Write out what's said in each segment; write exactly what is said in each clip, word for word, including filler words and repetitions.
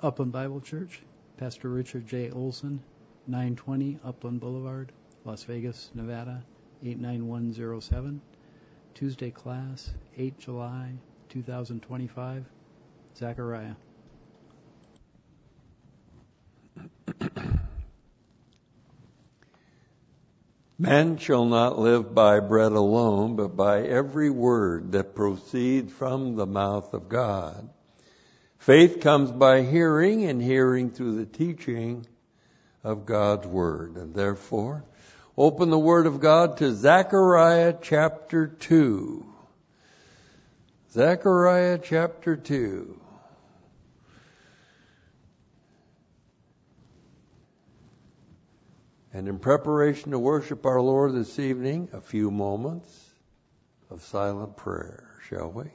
Upland Bible Church, Pastor Richard J. Olson, nine twenty Upland Boulevard, Las Vegas, Nevada, eight nine one zero seven. Tuesday class, the eighth of July, two thousand twenty-five. Zechariah. Man shall not live by bread alone, but by every word that proceeds from the mouth of God. Faith comes by hearing, and hearing through the teaching of God's word. And therefore, open the word of God to Zechariah chapter two. Zechariah chapter two. And in preparation to worship our Lord this evening, a few moments of silent prayer, shall we?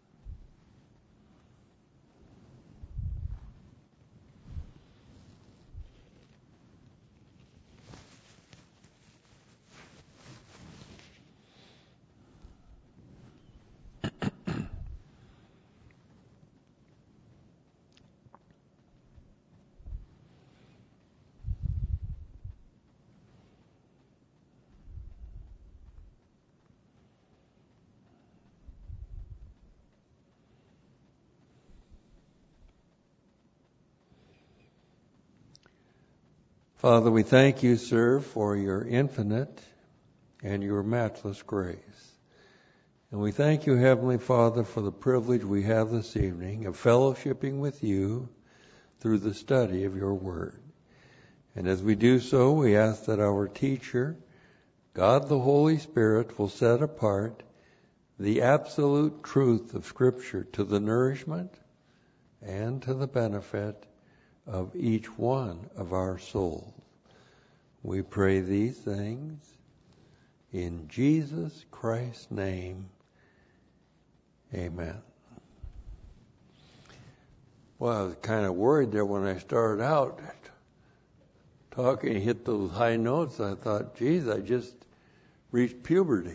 Father, we thank you, sir, for your infinite and your matchless grace. And we thank you, Heavenly Father, for the privilege we have this evening of fellowshipping with you through the study of your word. And as we do so, we ask that our teacher, God the Holy Spirit, will set apart the absolute truth of Scripture to the nourishment and to the benefit of each one of our souls. We pray these things in Jesus Christ's name. Amen. Well, I was kind of worried there when I started out talking, hit those high notes. I thought, geez, I just reached puberty.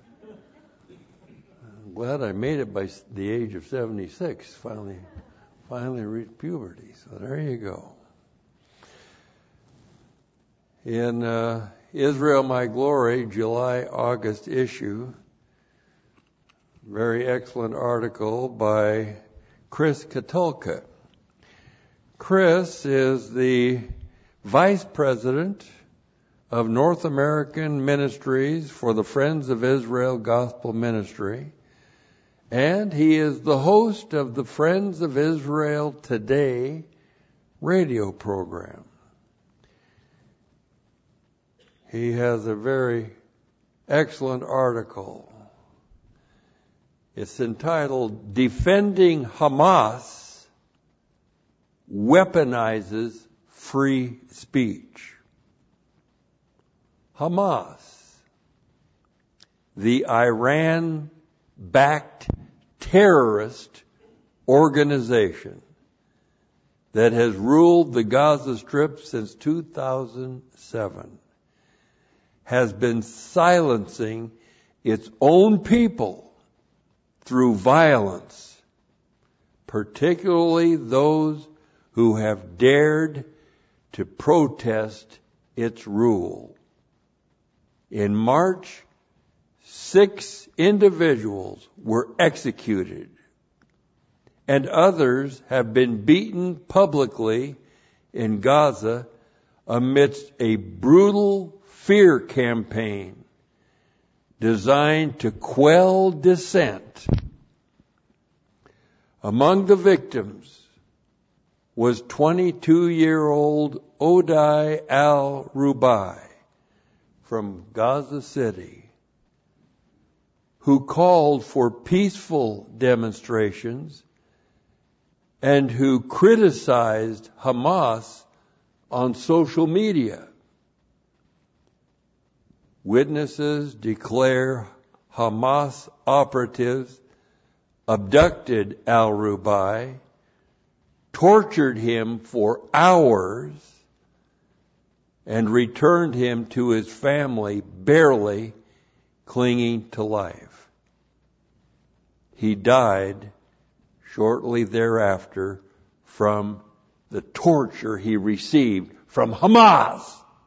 I'm glad I made it by the age of seventy-six, finally. Finally reached puberty. So there you go. In uh, Israel My Glory, July-August issue, very excellent article by Chris Katulka. Chris is the Vice President of North American Ministries for the Friends of Israel Gospel Ministry. And he is the host of the Friends of Israel Today radio program. He has a very excellent article. It's entitled, Defending Hamas Weaponizes Free Speech. Hamas, the Iran-backed terrorist organization that has ruled the Gaza Strip since two thousand seven, has been silencing its own people through violence, particularly those who have dared to protest its rule. In March, six individuals were executed, and others have been beaten publicly in Gaza amidst a brutal fear campaign designed to quell dissent. Among the victims was twenty-two-year-old Odai al-Rubai from Gaza City, who called for peaceful demonstrations and who criticized Hamas on social media. Witnesses declare Hamas operatives abducted al-Rubai, tortured him for hours, and returned him to his family barely clinging to life. He died shortly thereafter from the torture he received from Hamas.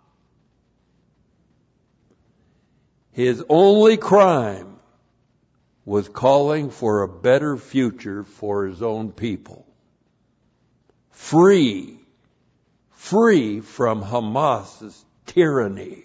His only crime was calling for a better future for his own people. Free, free from Hamas's tyranny.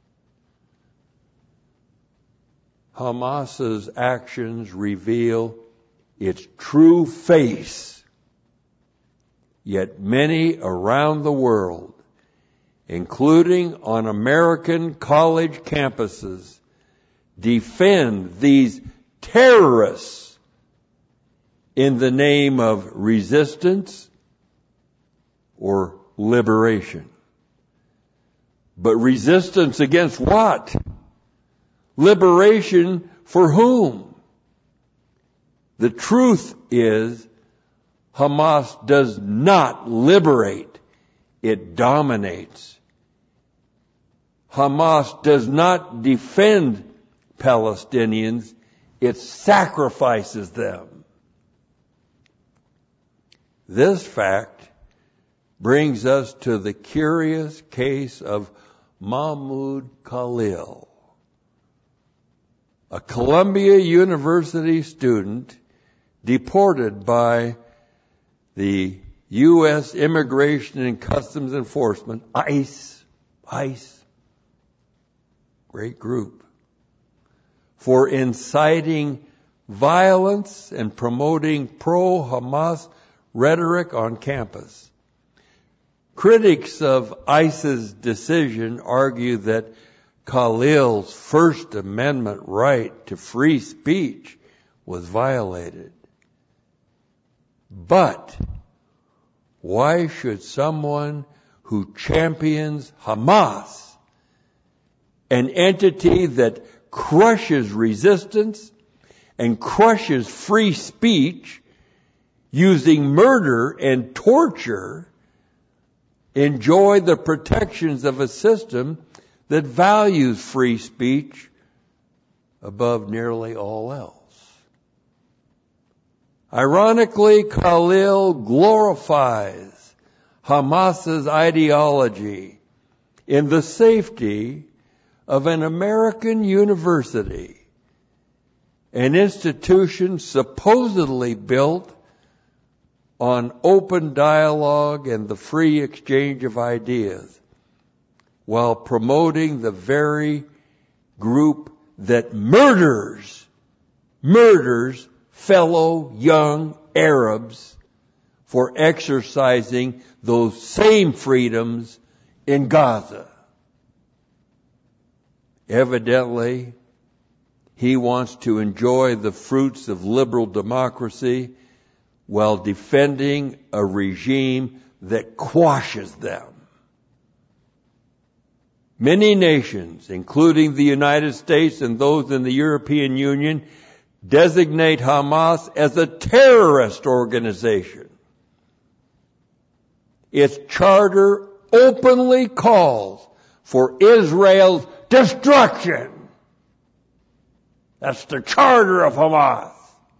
Hamas's actions reveal its true face. Yet many around the world, including on American college campuses, defend these terrorists in the name of resistance or liberation. But resistance against what? Liberation for whom? The truth is, Hamas does not liberate, it dominates. Hamas does not defend Palestinians, it sacrifices them. This fact brings us to the curious case of Mahmoud Khalil, a Columbia University student deported by the U S Immigration and Customs Enforcement, ICE, ICE, great group, for inciting violence and promoting pro-Hamas rhetoric on campus. Critics of ICE's decision argue that Khalil's First Amendment right to free speech was violated. But why should someone who champions Hamas, an entity that crushes resistance and crushes free speech using murder and torture, enjoy the protections of a system that values free speech above nearly all else? Ironically, Khalil glorifies Hamas's ideology in the safety of an American university, an institution supposedly built on open dialogue and the free exchange of ideas, while promoting the very group that murders, murders fellow young Arabs for exercising those same freedoms in Gaza. Evidently, he wants to enjoy the fruits of liberal democracy while defending a regime that quashes them. Many nations, including the United States and those in the European Union, designate Hamas as a terrorist organization. Its charter openly calls for Israel's destruction. That's the charter of Hamas.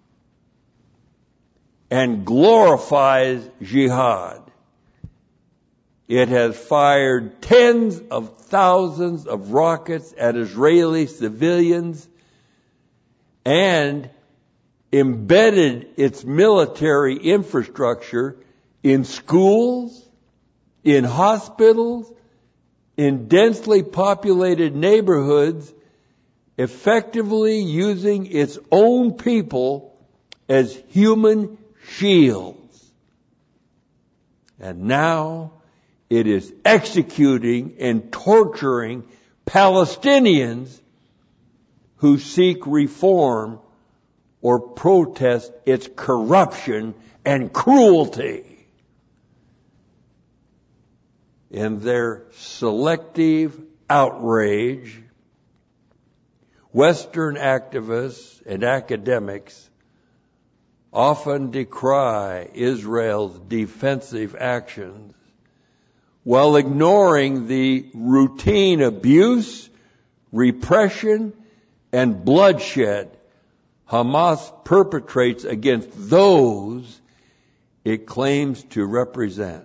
And glorifies jihad. It has fired tens of thousands of rockets at Israeli civilians and embedded its military infrastructure in schools, in hospitals, in densely populated neighborhoods, effectively using its own people as human shields. And now it is executing and torturing Palestinians who seek reform or protest its corruption and cruelty. In their selective outrage, Western activists and academics often decry Israel's defensive actions while ignoring the routine abuse, repression, and bloodshed Hamas perpetrates against those It claims to represent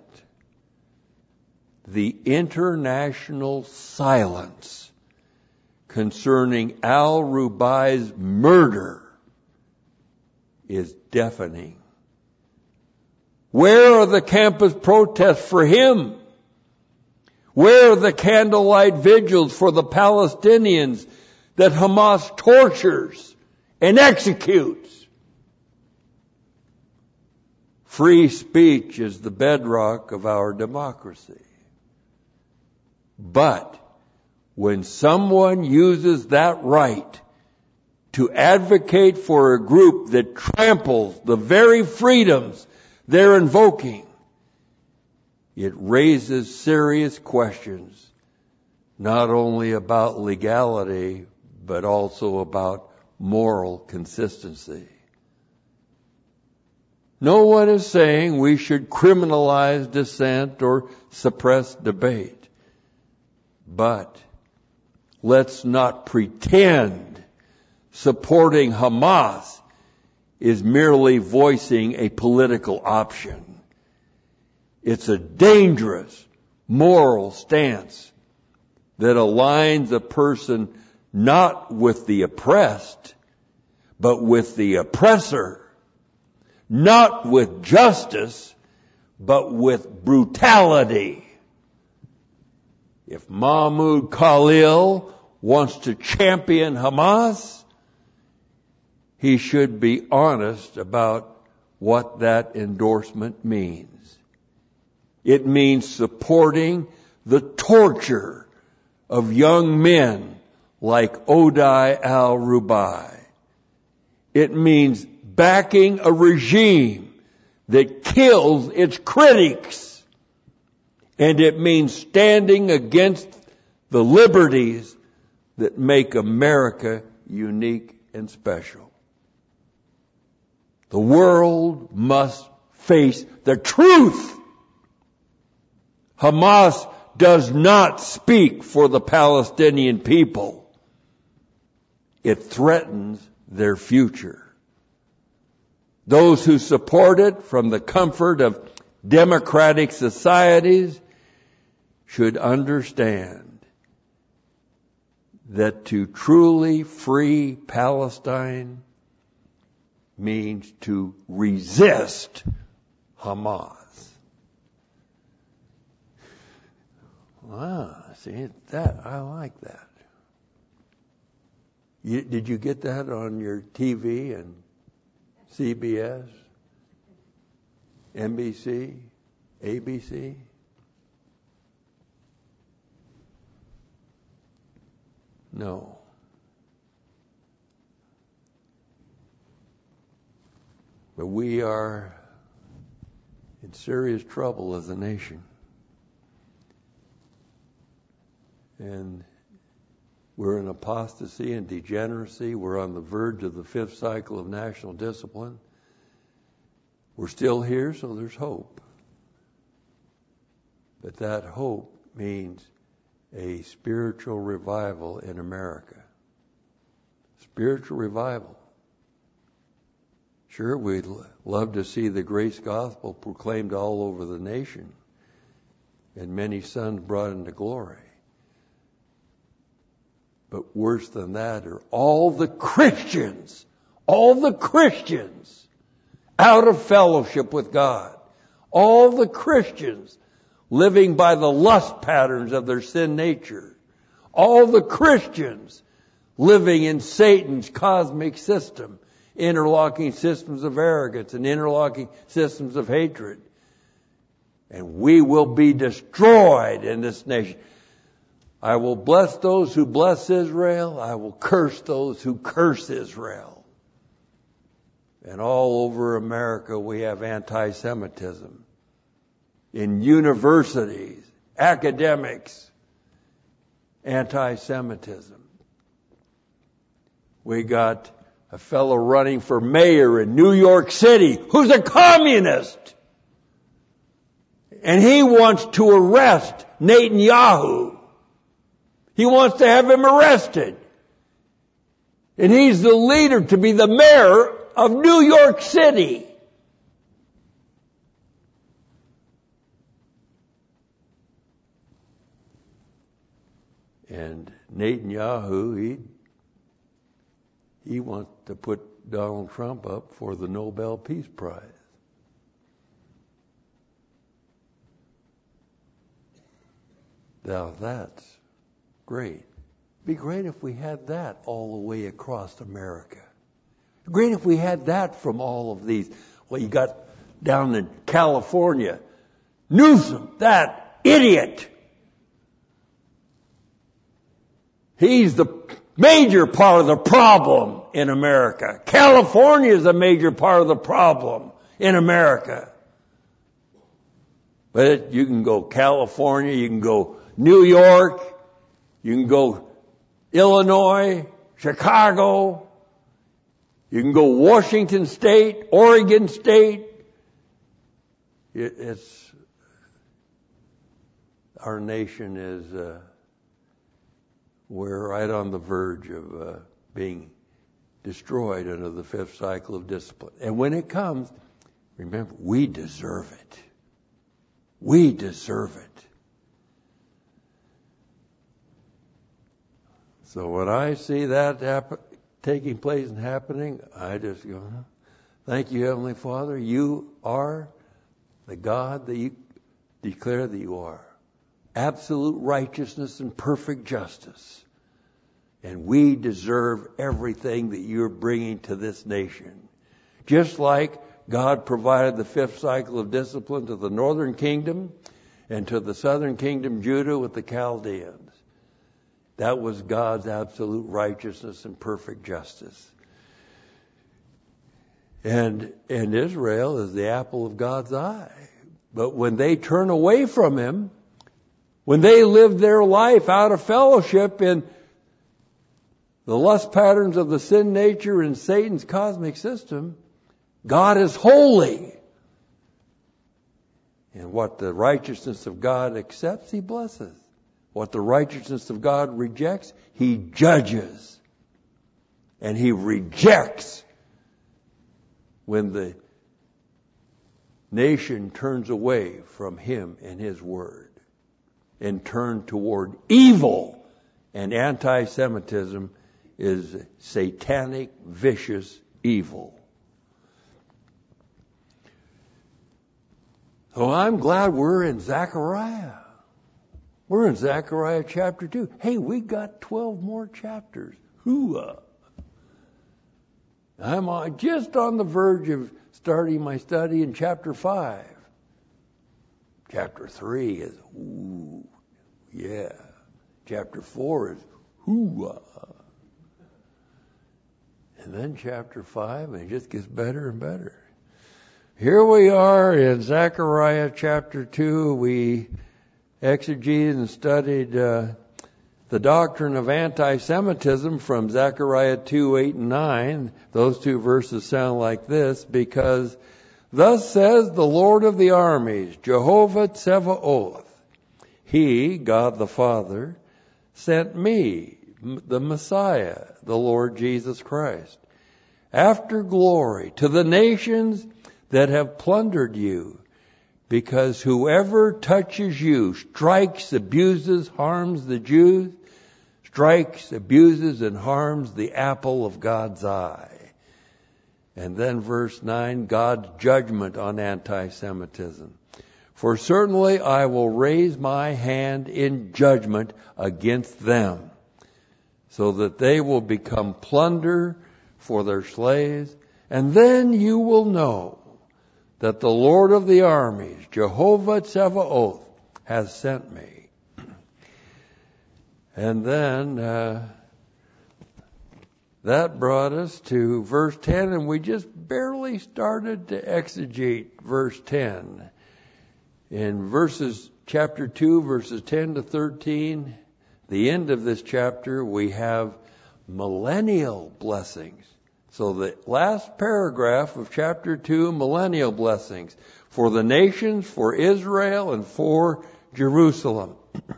the international silence concerning al-Rubai's murder is deafening. Where are the campus protests for him? Where are the candlelight vigils for the Palestinians that Hamas tortures and executes? Free speech is the bedrock of our democracy. But when someone uses that right to advocate for a group that tramples the very freedoms they're invoking, it raises serious questions, not only about legality, but also about moral consistency. No one is saying we should criminalize dissent or suppress debate. But let's not pretend supporting Hamas is merely voicing a political option. It's a dangerous moral stance that aligns a person not with the oppressed, but with the oppressor. Not with justice, but with brutality. If Mahmoud Khalil wants to champion Hamas, he should be honest about what that endorsement means. It means supporting the torture of young men like Odai al-Rubai. It means backing a regime that kills its critics. And it means standing against the liberties that make America unique and special. The world must face the truth. Hamas does not speak for the Palestinian people. It threatens their future. Those who support it from the comfort of democratic societies should understand that to truly free Palestine means to resist Hamas. Ah, see, that, I like that. You, did you get that on your T V and C B S, N B C, A B C? No. But we are in serious trouble as a nation. And we're in apostasy and degeneracy. We're on the verge of the fifth cycle of national discipline. We're still here, so there's hope. But that hope means a spiritual revival in America. Spiritual revival. Sure, we'd love to see the grace gospel proclaimed all over the nation and many sons brought into glory. But worse than that are all the Christians, all the Christians out of fellowship with God. All the Christians living by the lust patterns of their sin nature. All the Christians living in Satan's cosmic system, interlocking systems of arrogance and interlocking systems of hatred. And we will be destroyed in this nation. I will bless those who bless Israel. I will curse those who curse Israel. And all over America we have anti-Semitism. In universities, academics, anti-Semitism. We got a fellow running for mayor in New York City who's a communist. And he wants to arrest Netanyahu. He wants to have him arrested. And he's the leader to be the mayor of New York City. And Netanyahu, he, he wants to put Donald Trump up for the Nobel Peace Prize. Now that's great. It'd be great if we had that all the way across America. Great if we had that from all of these. Well, you got down in California, Newsom, that idiot. He's the major part of the problem in America. California is a major part of the problem in America. But it, you can go California, you can go New York, you can go Illinois, Chicago, you can go Washington State, Oregon State. It, it's, our nation is, uh, we're right on the verge of uh, being destroyed under the fifth cycle of discipline. And when it comes, remember, we deserve it. We deserve it. So when I see that happen, taking place and happening, I just go, thank you, Heavenly Father. You are the God that you declare that you are. Absolute righteousness and perfect justice. And we deserve everything that you're bringing to this nation. Just like God provided the fifth cycle of discipline to the northern kingdom and to the southern kingdom, Judah, with the Chaldeans. That was God's absolute righteousness and perfect justice. And, and Israel is the apple of God's eye. But when they turn away from Him, when they live their life out of fellowship in the lust patterns of the sin nature and Satan's cosmic system, God is holy. And what the righteousness of God accepts, He blesses. What the righteousness of God rejects, He judges. And He rejects when the nation turns away from Him and His Word and turn toward evil. And anti-Semitism is satanic, vicious evil. So I'm glad we're in Zechariah. We're in Zechariah chapter two. Hey, we got twelve more chapters. Hooah! I'm on, just on the verge of starting my study in chapter five. Chapter three is, ooh, yeah. Chapter four is, hooah. And then chapter five, and it just gets better and better. Here we are in Zechariah chapter two. We exegeted and studied uh, the doctrine of anti-Semitism from Zechariah two, eight, and nine. Those two verses sound like this, because thus says the Lord of the armies, Jehovah Tsevaoth, He, God the Father, sent me, the Messiah, the Lord Jesus Christ, after glory to the nations that have plundered you, because whoever touches you strikes, abuses, harms the Jews, strikes, abuses, and harms the apple of God's eye. And then verse nine, God's judgment on anti-Semitism. For certainly I will raise my hand in judgment against them, so that they will become plunder for their slaves. And then you will know that the Lord of the armies, Jehovah Tsevaoth, has sent me. And then uh, that brought us to verse ten, and we just barely started to exegete verse ten. In verses chapter two, verses ten to thirteen, the end of this chapter, we have millennial blessings. So the last paragraph of chapter two, millennial blessings for the nations, for Israel, and for Jerusalem.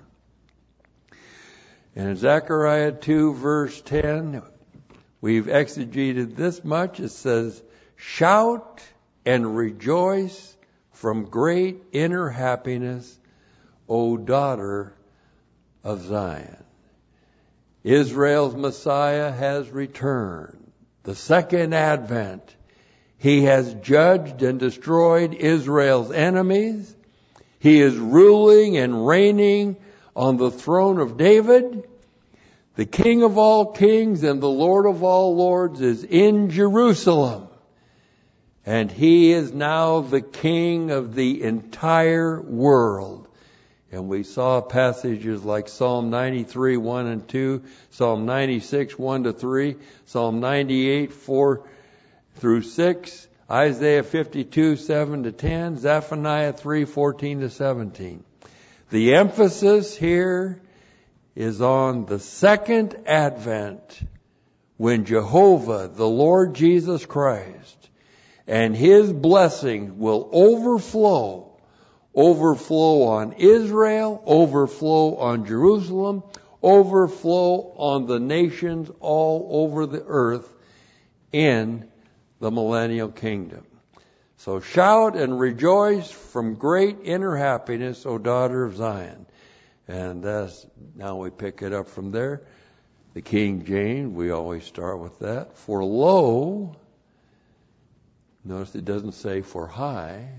And in Zechariah two, verse ten, we've exegeted this much. It says, shout and rejoice from great inner happiness, O daughter of Zion. Israel's Messiah has returned. The second advent. He has judged and destroyed Israel's enemies. He is ruling and reigning on the throne of David. The King of all kings and the Lord of all lords is in Jerusalem. And He is now the King of the entire world. And we saw passages like Psalm ninety-three, one and two, Psalm ninety-six, one to three, Psalm ninety-eight, four through six, Isaiah fifty-two, seven to ten, Zephaniah three, fourteen to seventeen. The emphasis here is on the second advent, when Jehovah, the Lord Jesus Christ, and His blessing will overflow Overflow on Israel, overflow on Jerusalem, overflow on the nations all over the earth in the millennial kingdom. So shout and rejoice from great inner happiness, O daughter of Zion. And that's, now we pick it up from there. The King James, we always start with that. For lo, notice it doesn't say for high.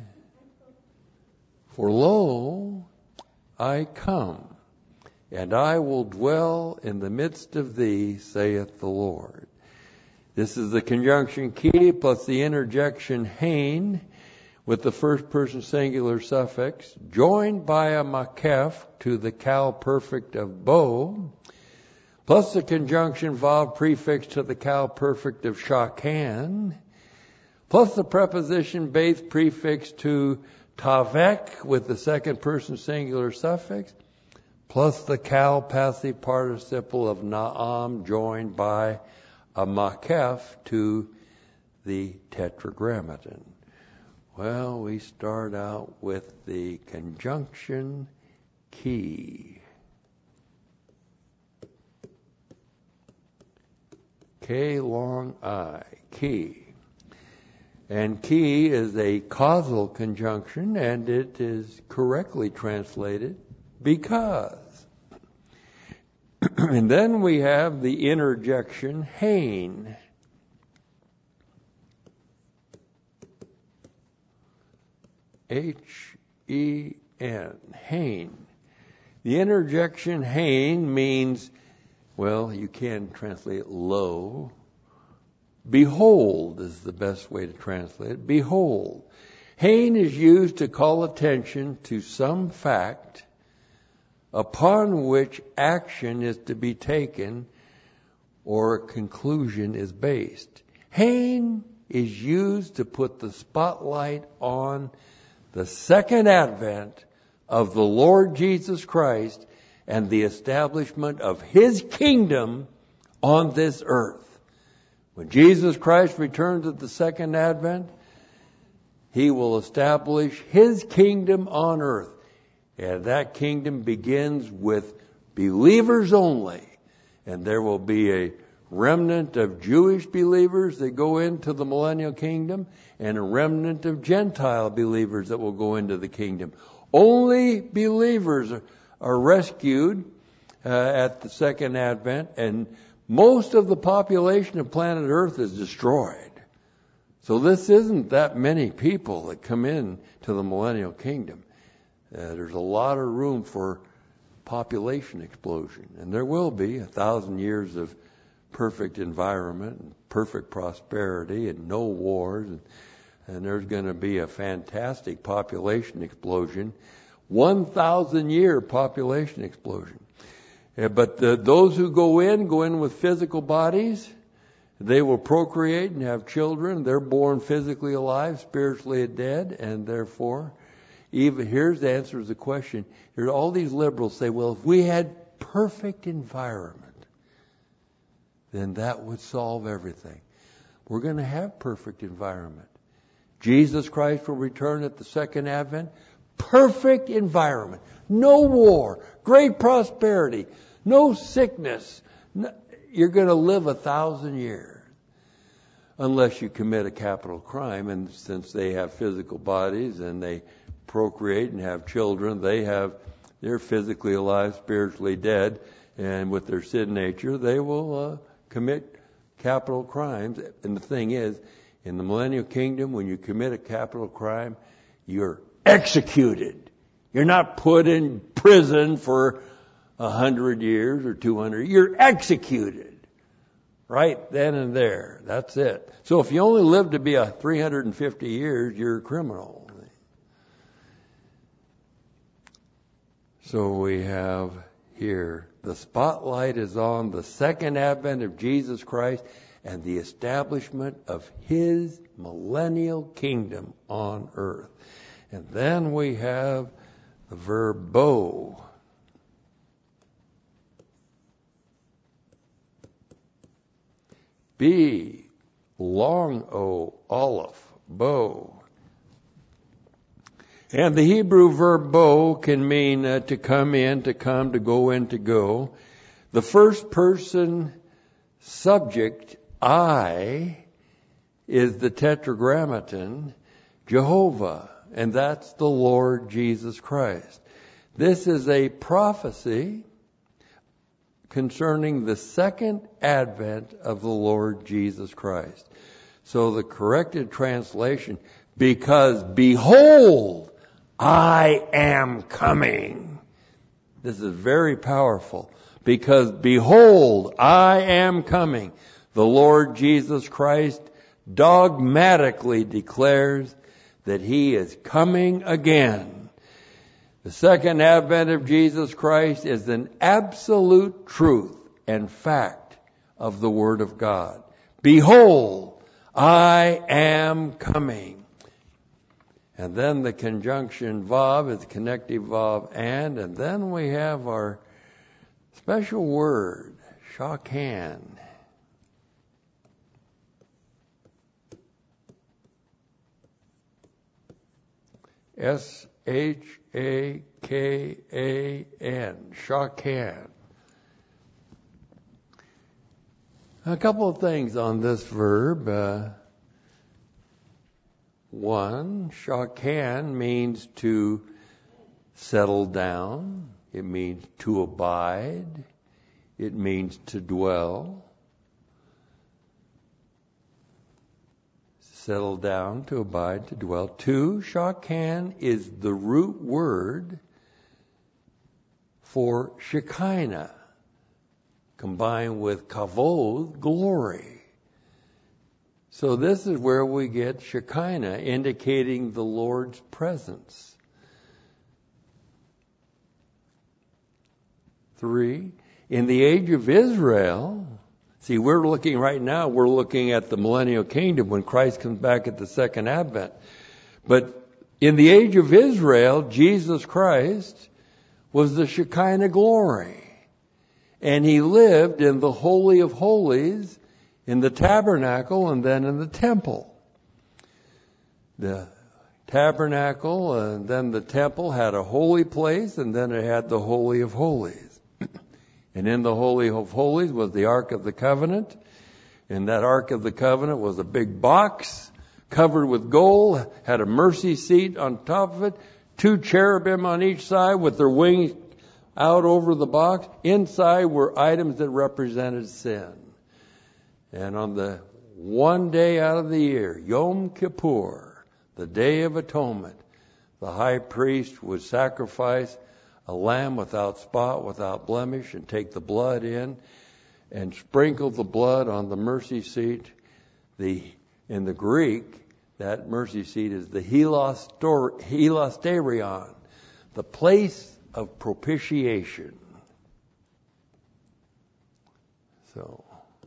For lo, I come, and I will dwell in the midst of thee, saith the Lord. This is the conjunction key plus the interjection hein with the first person singular suffix, joined by a makef to the cal perfect of bo, plus the conjunction vav prefix to the cal perfect of shakan, plus the preposition beth prefix to tavek with the second person singular suffix, plus the cal passive participle of naam joined by a makef to the tetragrammaton. Well, we start out with the conjunction key. K long I, key. And key is a causal conjunction, and it is correctly translated because. And then we have the interjection hein. H E N, hein. The interjection hein means, well, you can translate lo. Behold is the best way to translate it. Behold. Hein is used to call attention to some fact upon which action is to be taken or a conclusion is based. Hein is used to put the spotlight on the second advent of the Lord Jesus Christ and the establishment of His kingdom on this earth. When Jesus Christ returns at the second advent, He will establish His kingdom on earth. And that kingdom begins with believers only. And there will be a remnant of Jewish believers that go into the millennial kingdom and a remnant of Gentile believers that will go into the kingdom. Only believers are, are rescued uh, at the second advent, and most of the population of planet Earth is destroyed. So this isn't that many people that come in to the millennial kingdom. Uh, there's a lot of room for population explosion. And there will be a thousand years of perfect environment and perfect prosperity and no wars. And, and there's going to be a fantastic population explosion. One thousand year population explosion. But the, those who go in, go in with physical bodies. They will procreate and have children. They're born physically alive, spiritually dead, and therefore, even here's the answer to the question. Here's all these liberals say, well, if we had perfect environment, then that would solve everything. We're going to have perfect environment. Jesus Christ will return at the second advent. Perfect environment. No war. Great prosperity. No sickness. No, you're going to live a thousand years. Unless you commit a capital crime. And since they have physical bodies and they procreate and have children, they have, they're physically alive, spiritually dead. And with their sin nature, they will uh, commit capital crimes. And the thing is, in the millennial kingdom, when you commit a capital crime, you're executed. You're not put in prison for a hundred years or two hundred. You're executed. Right then and there. That's it. So if you only live to be a three hundred fifty years, you're a criminal. So we have here, the spotlight is on the second advent of Jesus Christ and the establishment of His millennial kingdom on earth. And then we have the verb bow. B, long O, aleph, bow. And the Hebrew verb bow can mean uh, to come in, to come, to go in, to go. The first person subject, I, is the tetragrammaton, Jehovah, and that's the Lord Jesus Christ. This is a prophecy concerning the second advent of the Lord Jesus Christ. So the corrected translation, because behold, I am coming. This is very powerful. Because behold, I am coming. The Lord Jesus Christ dogmatically declares that He is coming again. The second advent of Jesus Christ is an absolute truth and fact of the Word of God. Behold, I am coming. And then the conjunction vav is connective vav and, and then we have our special word, shakan. S H A K A N, shakan. A couple of things on this verb. Uh, One, shakan means to settle down. It means to abide. It means to dwell. Settle down, to abide, to dwell. Two, shakan is the root word for Shekinah, combined with kavod, glory. So this is where we get Shekinah, indicating the Lord's presence. Three, in the age of Israel, see, we're looking right now, we're looking at the millennial kingdom when Christ comes back at the second advent. But in the age of Israel, Jesus Christ was the Shekinah glory. And He lived in the Holy of Holies, in the tabernacle, and then in the temple. The tabernacle and then the temple had a holy place, and then it had the Holy of Holies. And in the Holy of Holies was the Ark of the Covenant. And that Ark of the Covenant was a big box covered with gold, had a mercy seat on top of it, two cherubim on each side with their wings out over the box. Inside were items that represented sin. And on the one day out of the year, Yom Kippur, the Day of Atonement, the high priest would sacrifice a lamb without spot, without blemish, and take the blood in and sprinkle the blood on the mercy seat. The, in the Greek, that mercy seat is the hilasterion, the place of propitiation. So,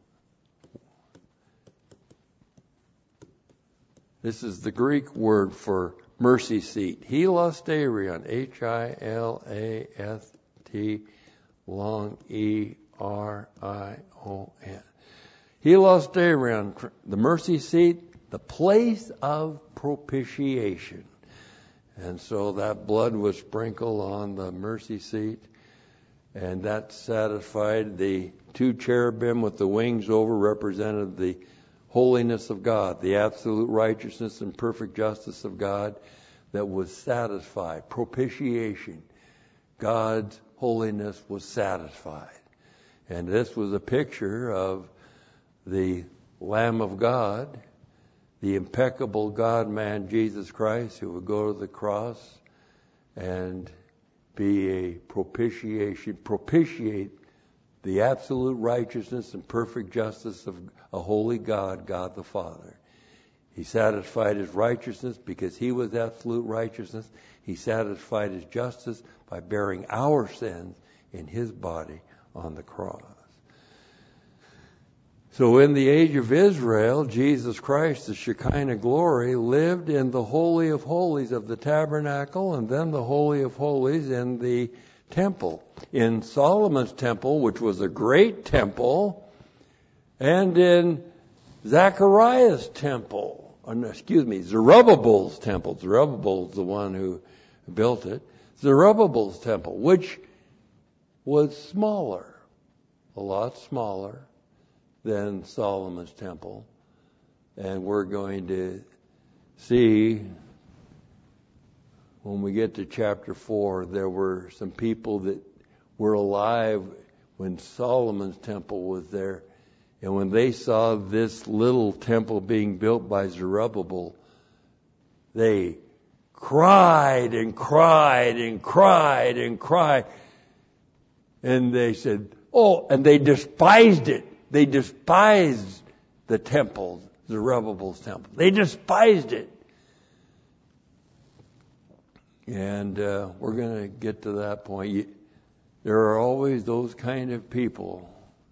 this is the Greek word for mercy seat. Hilasterion, H I L A S T, long E R I O N. Hilasterion, the mercy seat, the place of propitiation. And so that blood was sprinkled on the mercy seat, and that satisfied the two cherubim with the wings over, represented the holiness of God, the absolute righteousness and perfect justice of God that was satisfied. Propitiation. God's holiness was satisfied. And this was a picture of the Lamb of God, the impeccable God-man Jesus Christ, who would go to the cross and be a propitiation, propitiate the absolute righteousness and perfect justice of a holy God, God the Father. He satisfied his righteousness because he was absolute righteousness. He satisfied his justice by bearing our sins in his body on the cross. So in the age of Israel, Jesus Christ, the Shekinah glory, lived in the Holy of Holies of the tabernacle, and then the Holy of Holies in the temple. In Solomon's temple, which was a great temple, and in Zechariah's temple, or no, excuse me, Zerubbabel's temple. Zerubbabel's the one who built it. Zerubbabel's temple, which was smaller, a lot smaller than Solomon's temple. And we're going to see when we get to chapter four, there were some people that were alive when Solomon's temple was there. And when they saw this little temple being built by Zerubbabel, they cried and cried and cried and cried. And they said, oh, and they despised it. They despised the temple, Zerubbabel's temple. They despised it. And uh, we're going to get to that point. You, there are always those kind of people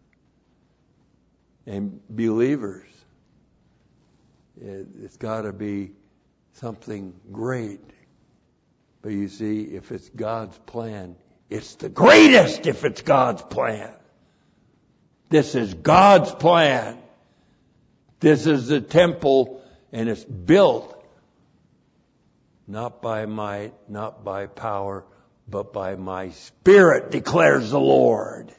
and believers. It, it's got to be something great. But you see, if it's God's plan, it's the greatest if it's God's plan. This is God's plan. This is the temple, and it's built not by might, not by power, but by my Spirit, declares the Lord.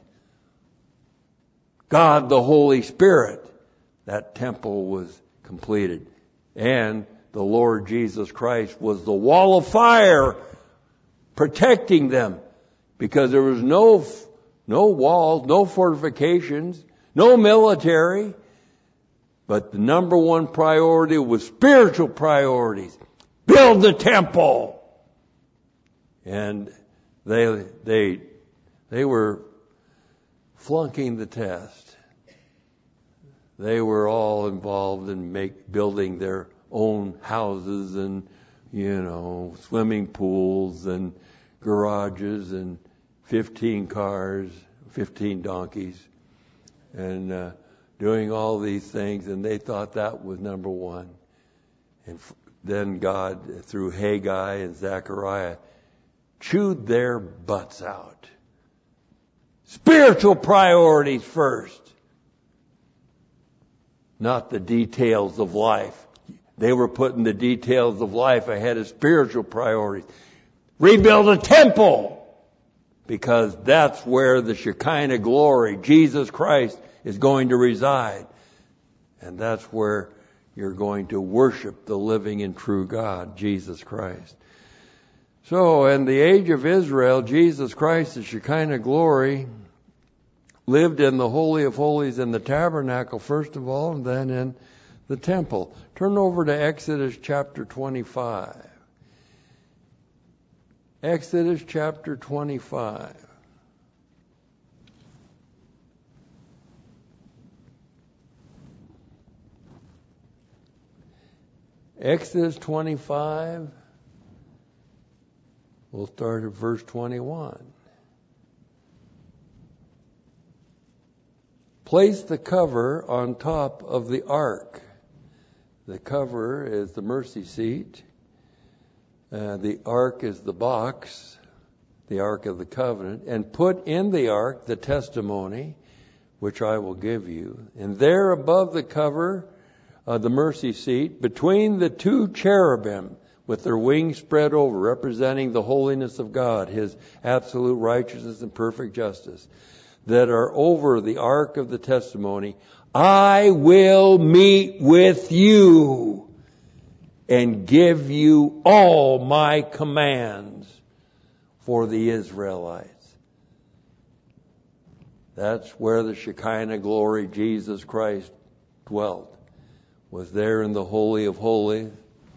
God, the Holy Spirit. That temple was completed. And the Lord Jesus Christ was the wall of fire protecting them, because there was no No walls, no fortifications, no military. But the number one priority was spiritual priorities. Build the temple. And they they they were flunking the test. They were all involved in make building their own houses and, you know, swimming pools and garages and fifteen cars, fifteen donkeys, and uh, doing all these things, and they thought that was number one. And f- then God, through Haggai and Zechariah, chewed their butts out. Spiritual priorities first, not the details of life. They were putting the details of life ahead of spiritual priorities. Rebuild a temple, because that's where the Shekinah glory, Jesus Christ, is going to reside. And that's where you're going to worship the living and true God, Jesus Christ. So, in the age of Israel, Jesus Christ, the Shekinah glory, lived in the Holy of Holies in the tabernacle, first of all, and then in the temple. Turn over to Exodus chapter twenty-five. Exodus chapter twenty-five. Exodus twenty-five, we'll start at verse twenty-one. Place the cover on top of the ark. The cover is the mercy seat. Uh, the ark is the box, the ark of the covenant, and put in the ark the testimony, which I will give you. And there above the cover of the mercy seat, between the two cherubim, with their wings spread over, representing the holiness of God, His absolute righteousness and perfect justice, that are over the ark of the testimony, I will meet with you and give you all my commands for the Israelites. That's where the Shekinah glory, Jesus Christ, dwelt. Was there in the Holy of Holies,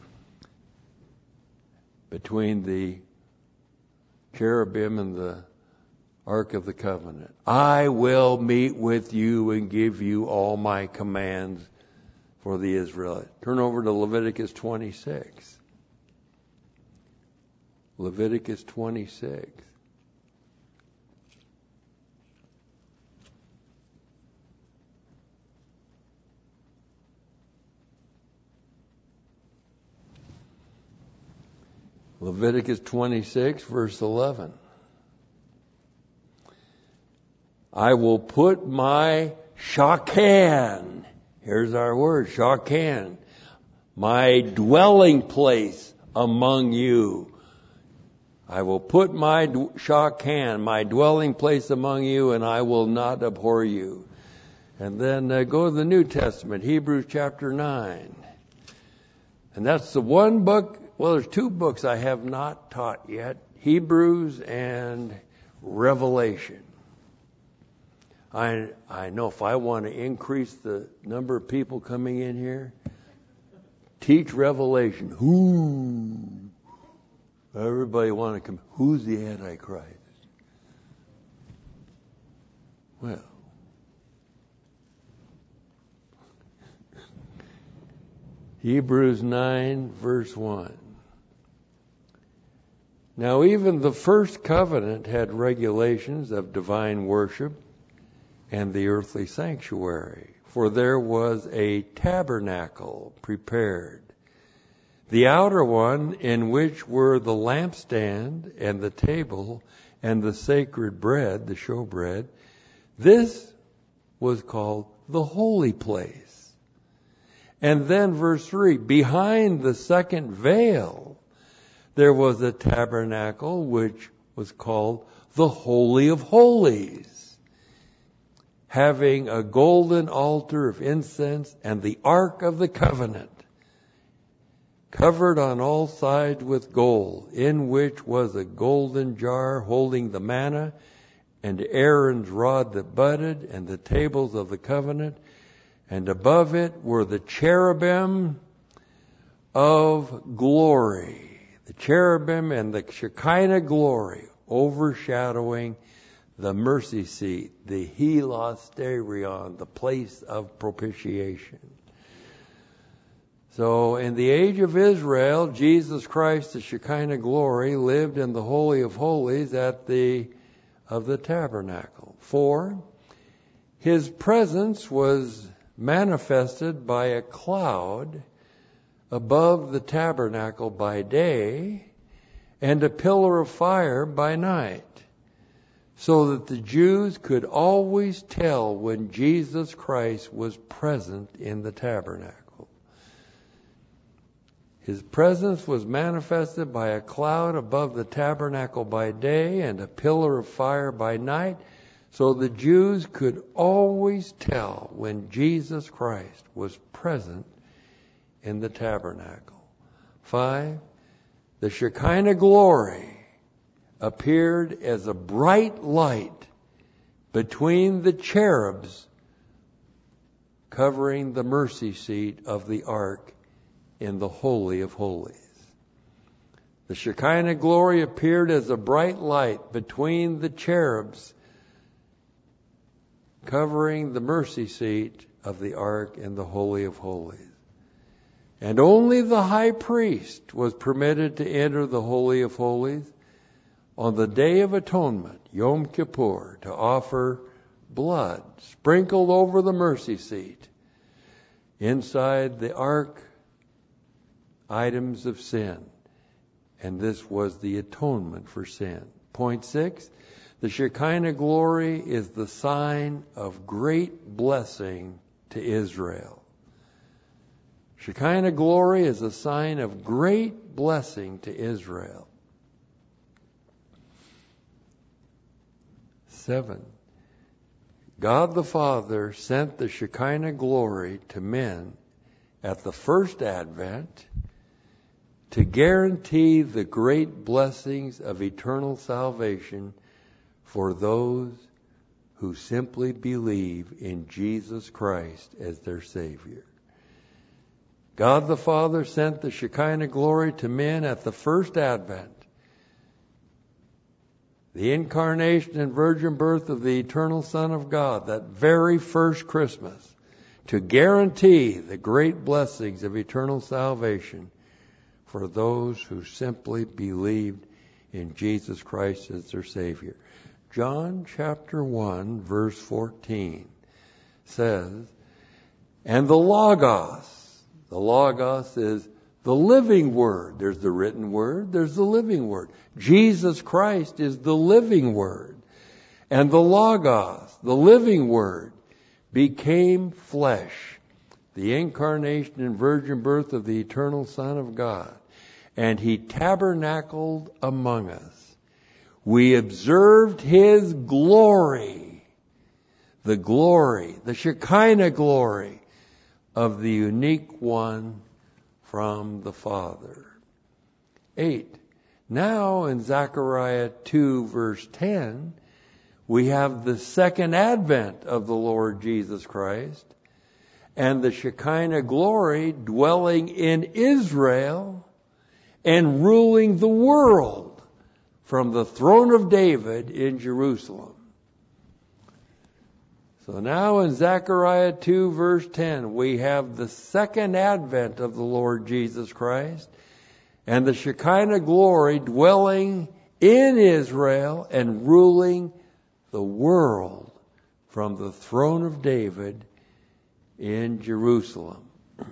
between the cherubim and the Ark of the Covenant. I will meet with you and give you all my commands for the Israelites. Turn over to Leviticus twenty-six. Leviticus twenty-six. Leviticus twenty-six, verse eleven. I will put my shakan, here's our word, shakan, my dwelling place among you. I will put my shakan, my dwelling place among you, and I will not abhor you. And then uh, go to the New Testament, Hebrews chapter nine. And that's the one book, well, there's two books I have not taught yet, Hebrews and Revelation. I I know if I want to increase the number of people coming in here, teach Revelation. Who? Everybody want to come. Who's the Antichrist? Well, Hebrews nine, verse one. Now even the first covenant had regulations of divine worship and the earthly sanctuary, for there was a tabernacle prepared, the outer one in which were the lampstand and the table and the sacred bread, the showbread. This was called the holy place. And then verse three, behind the second veil, there was a tabernacle which was called the Holy of Holies, having a golden altar of incense and the Ark of the Covenant, covered on all sides with gold, in which was a golden jar holding the manna, and Aaron's rod that budded, and the tables of the covenant, and above it were the cherubim of glory, the cherubim and the Shekinah glory overshadowing the mercy seat, the hilasterion, the place of propitiation. So in the age of Israel, Jesus Christ, the Shekinah glory, lived in the Holy of Holies at the of the tabernacle. For his presence was manifested by a cloud above the tabernacle by day and a pillar of fire by night, so that the Jews could always tell when Jesus Christ was present in the tabernacle. His presence was manifested by a cloud above the tabernacle by day and a pillar of fire by night, so the Jews could always tell when Jesus Christ was present in the tabernacle. Five, the Shekinah glory appeared as a bright light between the cherubs covering the mercy seat of the ark in the Holy of Holies. The Shekinah glory appeared as a bright light between the cherubs covering the mercy seat of the ark in the Holy of Holies. And only the high priest was permitted to enter the Holy of Holies on the Day of Atonement, Yom Kippur, to offer blood sprinkled over the mercy seat. Inside the ark, items of sin. And this was the atonement for sin. Point six, the Shekinah glory is the sign of great blessing to Israel. Shekinah glory is a sign of great blessing to Israel. Seven, God the Father sent the Shekinah glory to men at the first advent to guarantee the great blessings of eternal salvation for those who simply believe in Jesus Christ as their Savior. God the Father sent the Shekinah glory to men at the first advent. The incarnation and virgin birth of the eternal Son of God, that very first Christmas, to guarantee the great blessings of eternal salvation for those who simply believed in Jesus Christ as their Savior. John chapter one, verse fourteen says, and the Logos, the Logos is the living Word. There's the written Word, there's the living Word. Jesus Christ is the living Word. And the Logos, the living Word, became flesh, the incarnation and virgin birth of the eternal Son of God. And He tabernacled among us. We observed His glory, the glory, the Shekinah glory of the unique one from the Father. Eight. Now in Zechariah two verse ten, we have the second advent of the Lord Jesus Christ and the Shekinah glory dwelling in Israel and ruling the world from the throne of David in Jerusalem. So now in Zechariah two verse ten, we have the second advent of the Lord Jesus Christ and the Shekinah glory dwelling in Israel and ruling the world from the throne of David in Jerusalem.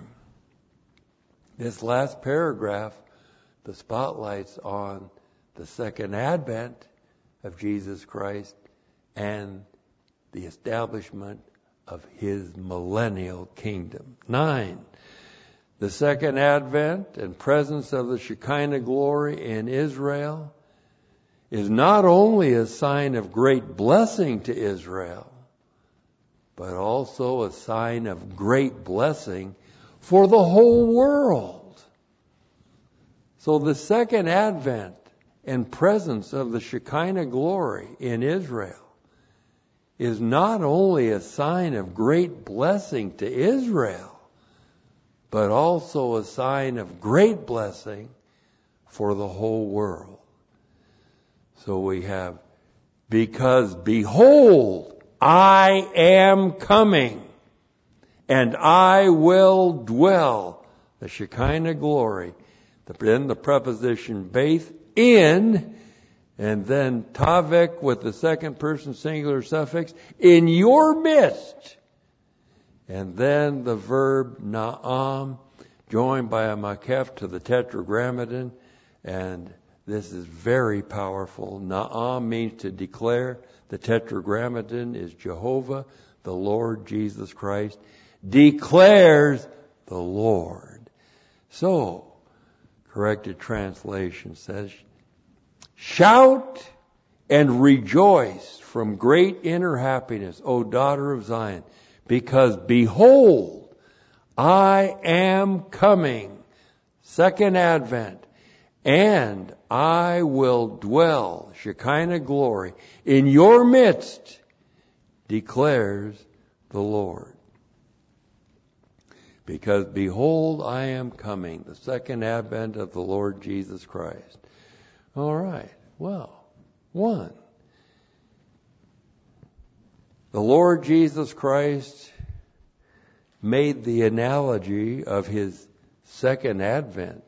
This last paragraph, the spotlight's on the second advent of Jesus Christ and the establishment of His millennial kingdom. Nine. The second advent and presence of the Shekinah glory in Israel is not only a sign of great blessing to Israel, but also a sign of great blessing for the whole world. So the second advent and presence of the Shekinah glory in Israel is not only a sign of great blessing to Israel, but also a sign of great blessing for the whole world. So we have, because behold, I am coming, and I will dwell, the Shekinah glory, then the preposition Beth, in, and then Tavek with the second person singular suffix, in your midst. And then the verb na'am, joined by a makef to the tetragrammaton, and this is very powerful. Na'am means to declare. The tetragrammaton is Jehovah, the Lord Jesus Christ, declares the Lord. So, corrected translation says, shout and rejoice from great inner happiness, O daughter of Zion, because behold, I am coming, second advent, and I will dwell, Shekinah glory, in your midst, declares the Lord. Because behold, I am coming, the second advent of the Lord Jesus Christ. All right, well, one. The Lord Jesus Christ made the analogy of His second advent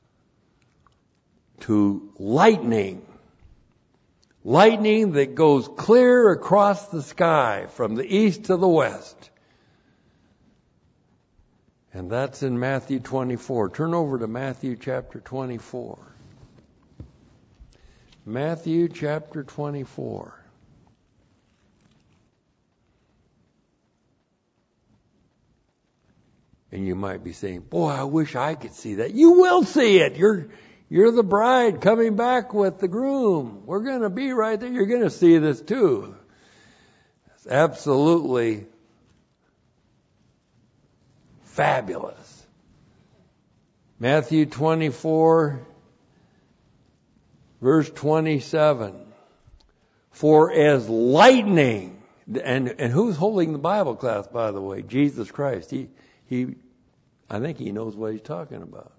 to lightning. Lightning that goes clear across the sky from the east to the west. And that's in Matthew twenty-four. Turn over to Matthew chapter twenty-four. Matthew chapter twenty-four. And you might be saying, boy, I wish I could see that. You will see it. You're, you're the bride coming back with the groom. We're going to be right there. You're going to see this too. It's absolutely fabulous. Matthew twenty-four, verse twenty-seven. For as lightning, And and who's holding the Bible class, by the way? Jesus Christ. He he I think he knows what he's talking about.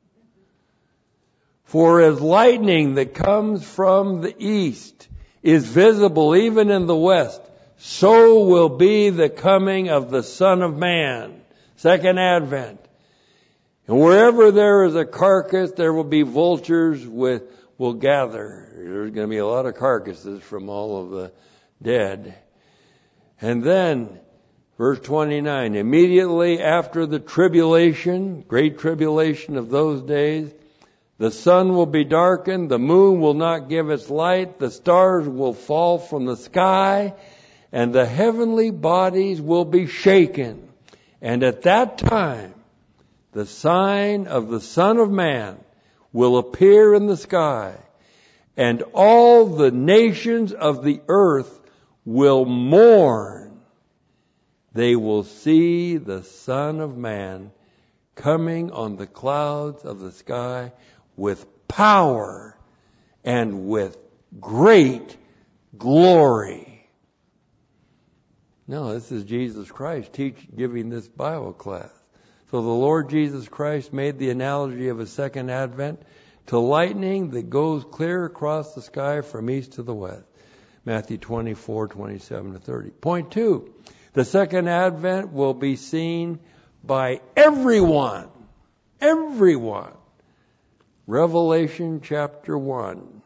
For as lightning that comes from the east is visible even in the west, so will be the coming of the Son of Man. Second Advent. And wherever there is a carcass, there will be vultures with will gather. There's going to be a lot of carcasses from all of the dead. And then, verse twenty-nine, immediately after the tribulation, great tribulation of those days, the sun will be darkened, the moon will not give its light, the stars will fall from the sky, and the heavenly bodies will be shaken. And at that time, the sign of the Son of Man will appear in the sky, and all the nations of the earth will mourn. They will see the Son of Man coming on the clouds of the sky with power and with great glory. No, this is Jesus Christ teach, giving this Bible class. So the Lord Jesus Christ made the analogy of a second advent to lightning that goes clear across the sky from east to the west. Matthew twenty-four, twenty-seven to thirty. Point two, the second advent will be seen by everyone. Everyone. Revelation chapter one.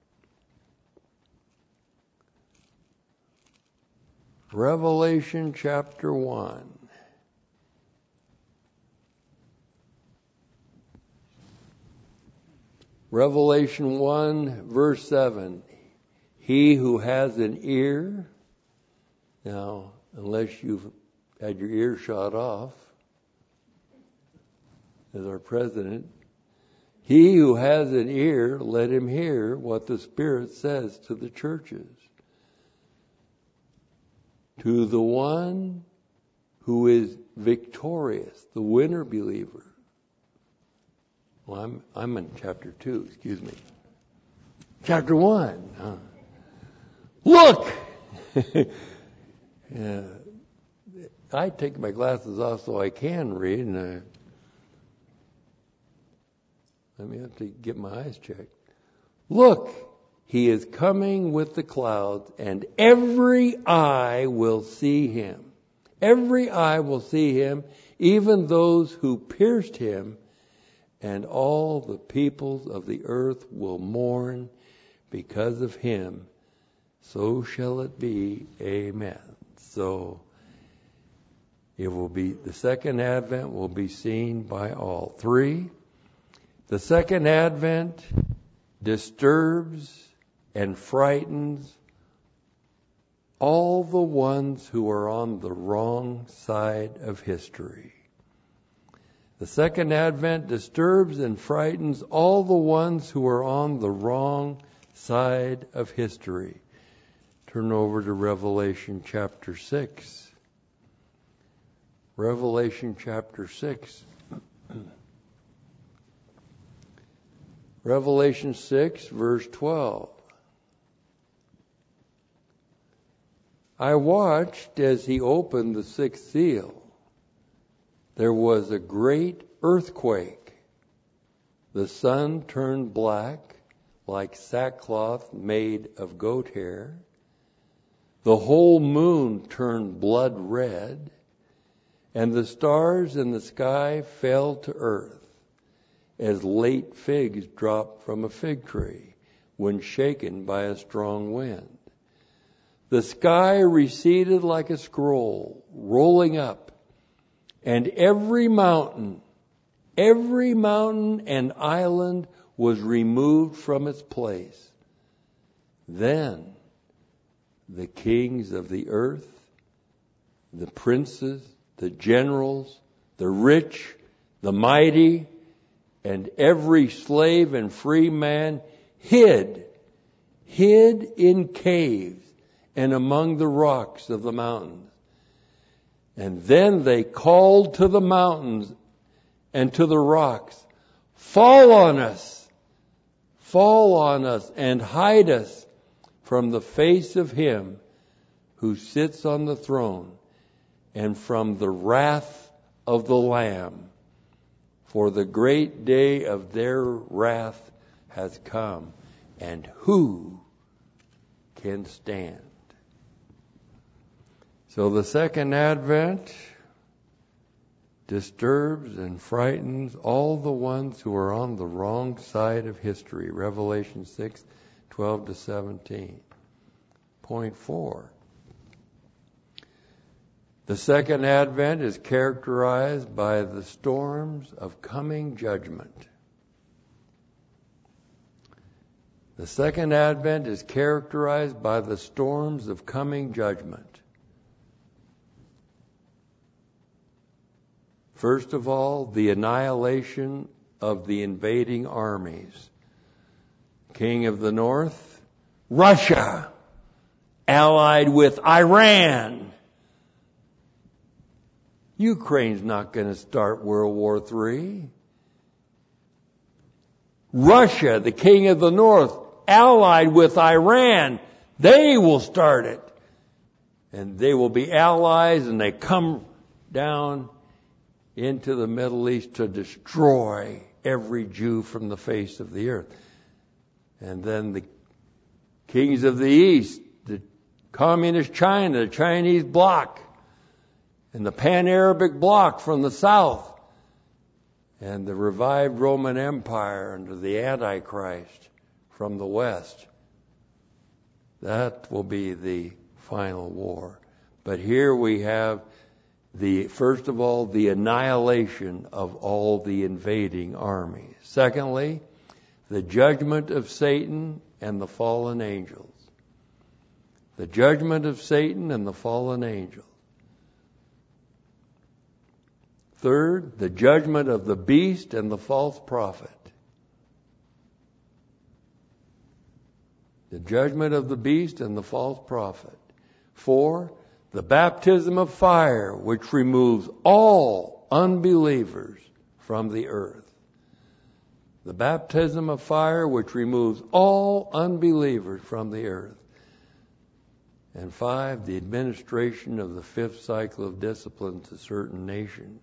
Revelation chapter one. Revelation one, verse seven. He who has an ear, now, unless you've had your ear shot off, as our president, he who has an ear, let him hear what the Spirit says to the churches. To the one who is victorious, the winner believer. Well, I'm, I'm in chapter two, excuse me. Chapter one. Huh? Look! Yeah. I take my glasses off so I can read, and I, let me have to get my eyes checked. Look, he is coming with the clouds, and every eye will see him. Every eye will see him, even those who pierced him, and all the peoples of the earth will mourn because of him. So shall it be. Amen. So it will be, the second advent will be seen by all. Three, the second advent disturbs and frightens all the ones who are on the wrong side of history. The second advent disturbs and frightens all the ones who are on the wrong side of history. Turn over to Revelation chapter six. Revelation chapter six. Revelation six, verse twelve. I watched as he opened the sixth seal. There was a great earthquake. The sun turned black like sackcloth made of goat hair. The whole moon turned blood red, and the stars in the sky fell to earth as late figs drop from a fig tree when shaken by a strong wind. The sky receded like a scroll, rolling up, and every mountain, every mountain and island was removed from its place. Then the kings of the earth, the princes, the generals, the rich, the mighty, and every slave and free man hid, hid in caves and among the rocks of the mountains. And then they called to the mountains and to the rocks, fall on us, fall on us, and hide us from the face of him who sits on the throne, and from the wrath of the Lamb. For the great day of their wrath has come, and who can stand? So the second advent disturbs and frightens all the ones who are on the wrong side of history. Revelation six, twelve to seventeen. Point four. The second advent is characterized by the storms of coming judgment. The second advent is characterized by the storms of coming judgment. First of all, the annihilation of the invading armies. King of the North, Russia, allied with Iran. Ukraine's not going to start World War Three. Russia, the king of the North, allied with Iran, they will start it. And they will be allies, and they come down into the Middle East to destroy every Jew from the face of the earth. And then the kings of the East, the communist China, the Chinese bloc, and the Pan-Arabic bloc from the south, and the revived Roman Empire under the Antichrist from the west. That will be the final war. But here we have the, first of all, the annihilation of all the invading armies. Secondly, the judgment of Satan and the fallen angels. The judgment of Satan and the fallen angels. Third, the judgment of the beast and the false prophet. The judgment of the beast and the false prophet. Four, the baptism of fire, which removes all unbelievers from the earth. The baptism of fire, which removes all unbelievers from the earth. And five, the administration of the fifth cycle of discipline to certain nations.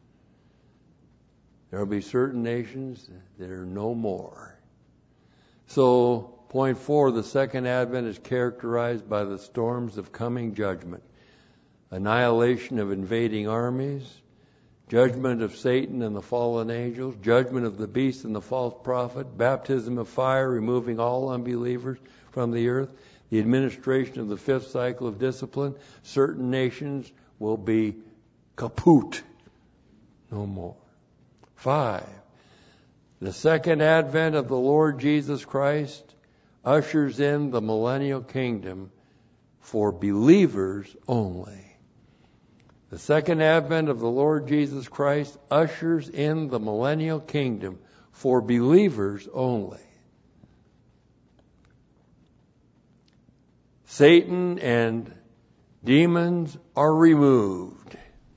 There will be certain nations that are no more. So, point four, the second advent is characterized by the storms of coming judgment. Annihilation of invading armies, judgment of Satan and the fallen angels, judgment of the beast and the false prophet, baptism of fire, removing all unbelievers from the earth, the administration of the fifth cycle of discipline. Certain nations will be kaput, no more. Five, the second advent of the Lord Jesus Christ ushers in the millennial kingdom for believers only. The second advent of the Lord Jesus Christ ushers in the millennial kingdom for believers only. Satan and demons are removed.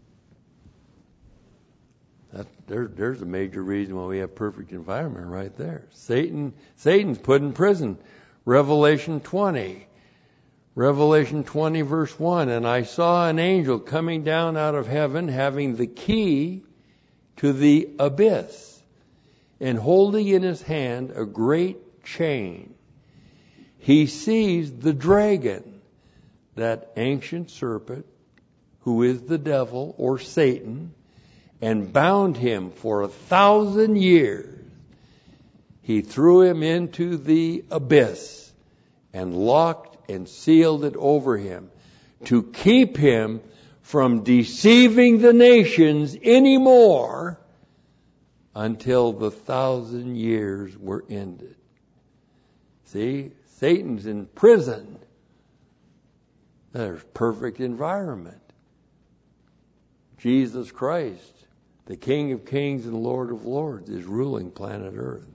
That, there, there's a major reason why we have perfect environment right there. Satan, Satan's put in prison. Revelation twenty. Revelation twenty verse one. And I saw an angel coming down out of heaven, having the key to the abyss, and holding in his hand a great chain. He seized the dragon, that ancient serpent, who is the devil or Satan, and bound him for a thousand years. He threw him into the abyss and locked and sealed it over him to keep him from deceiving the nations anymore until the thousand years were ended. See, Satan's in prison. There's perfect environment. Jesus Christ, the King of Kings and Lord of Lords, is ruling planet Earth.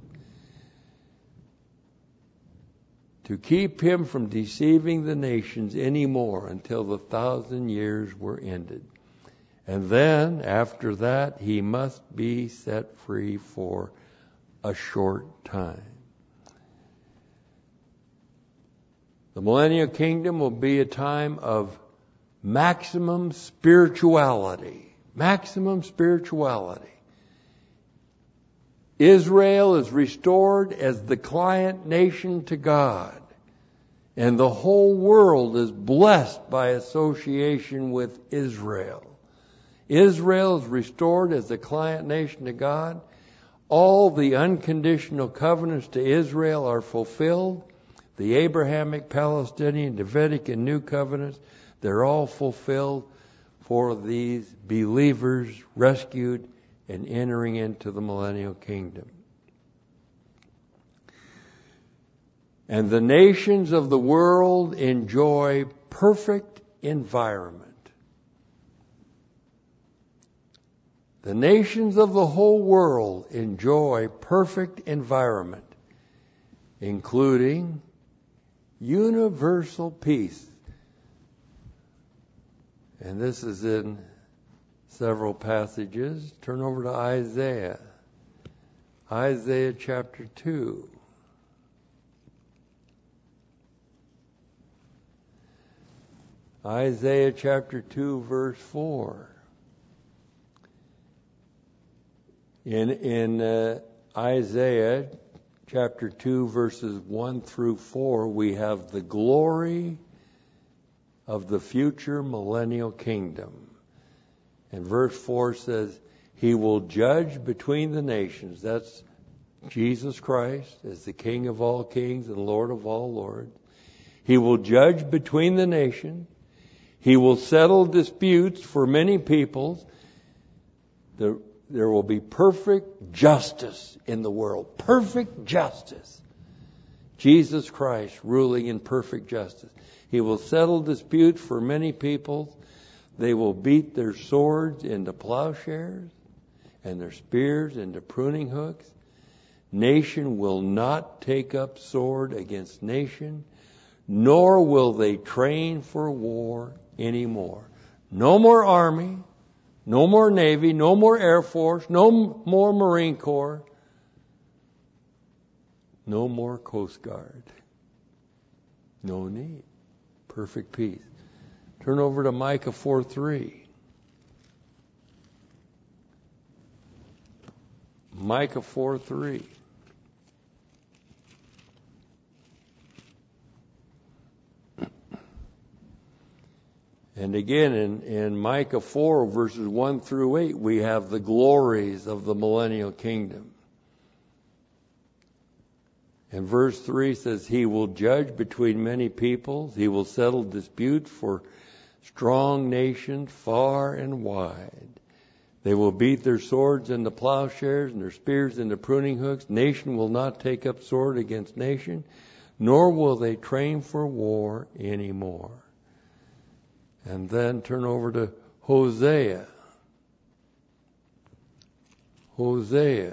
To keep him from deceiving the nations anymore until the thousand years were ended. And then, after that, he must be set free for a short time. The millennial kingdom will be a time of maximum spirituality. Maximum spirituality. Israel is restored as the client nation to God. And the whole world is blessed by association with Israel. Israel is restored as the client nation to God. All the unconditional covenants to Israel are fulfilled. The Abrahamic, Palestinian, Davidic, and New Covenants, they're all fulfilled for these believers rescued and entering into the millennial kingdom. And the nations of the world enjoy perfect environment. The nations of the whole world enjoy perfect environment, including universal peace. And this is in several passages. Turn over to Isaiah. Isaiah chapter two. Isaiah chapter two, verse four. In in uh, Isaiah chapter two, verses one through four, we have the glory of the future millennial kingdom. And verse four says, He will judge between the nations. That's Jesus Christ as the King of all kings and Lord of all lords. He will judge between the nations. He will settle disputes for many peoples. There, there will be perfect justice in the world. Perfect justice. Jesus Christ ruling in perfect justice. He will settle disputes for many peoples. They will beat their swords into plowshares and their spears into pruning hooks. Nation will not take up sword against nation, nor will they train for war anymore. No more army, no more navy, no more air force, no more Marine Corps, no more Coast Guard. No need. Perfect peace. Turn over to Micah four three. Micah four three. And again, in, in Micah four, verses one through eight, we have the glories of the millennial kingdom. And verse three says, He will judge between many peoples. He will settle disputes for strong nations far and wide. They will beat their swords into plowshares and their spears into pruning hooks. Nation will not take up sword against nation, nor will they train for war anymore. And then turn over to Hosea. Hosea.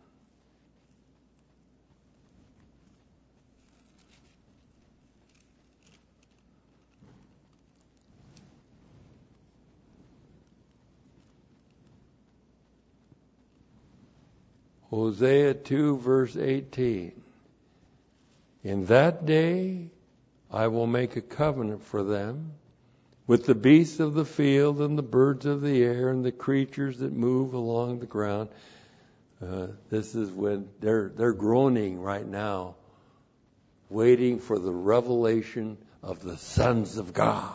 Hosea two, verse eighteen. In that day I will make a covenant for them with the beasts of the field and the birds of the air and the creatures that move along the ground. Uh, this is when they're they're groaning right now, waiting for the revelation of the sons of God.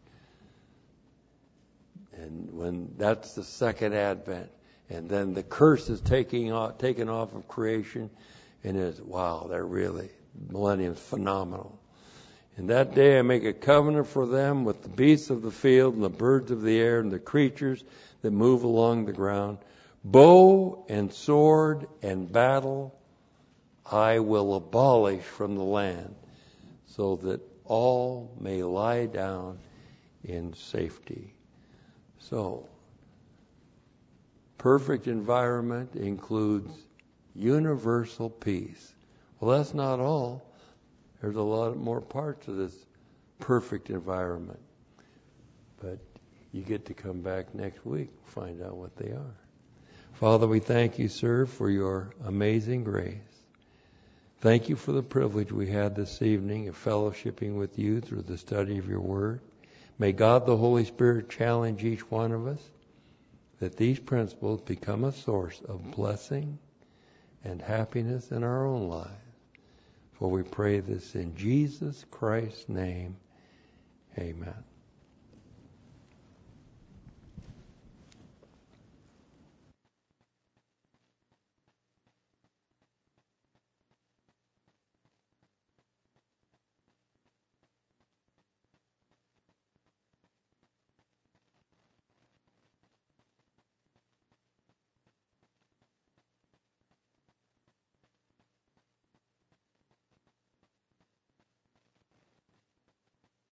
And when that's the second advent, and then the curse is taking off, taken off of creation, and it's wow, they're really millennium's phenomenal. In that day I make a covenant for them with the beasts of the field and the birds of the air and the creatures that move along the ground. Bow and sword and battle I will abolish from the land, so that all may lie down in safety. So, perfect environment includes universal peace. Well, that's not all. There's a lot more parts of this perfect environment. But you get to come back next week and find out what they are. Father, we thank you, sir, for your amazing grace. Thank you for the privilege we had this evening of fellowshipping with you through the study of your word. May God the Holy Spirit challenge each one of us that these principles become a source of blessing and happiness in our own lives. For we pray this in Jesus Christ's name. Amen.